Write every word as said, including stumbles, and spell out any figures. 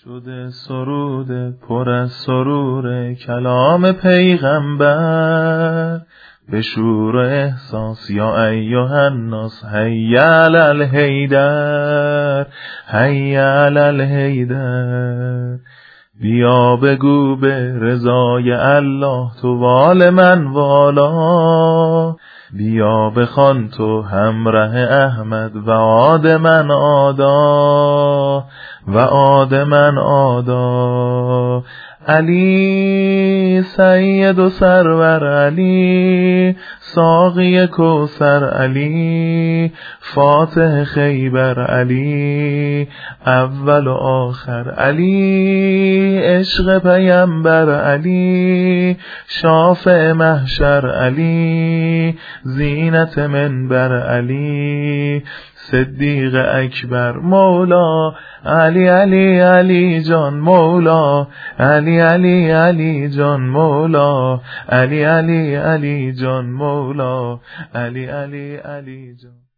شده سرود پر از سرور کلام پیغمبر، به شور و احساس یا ایها الناس حی علی الحیدر، حی علی الحیدر. بیا بگو به رضای الله تو وال من والا، بیا بخوان تو همراه احمد و عاد من آدا، و عاد من آدا. علی سید و سرور علی، ساقی کوثر علی، فاتح خیبر علی، اول و آخر علی، عشق پیمبر علی، شافع محشر علی، زینت منبر علی، صدیق اکبر مولا علی علی علی جان مولا علی علی علی جان مولا علی علی علی جان مولا علی علی علی جان.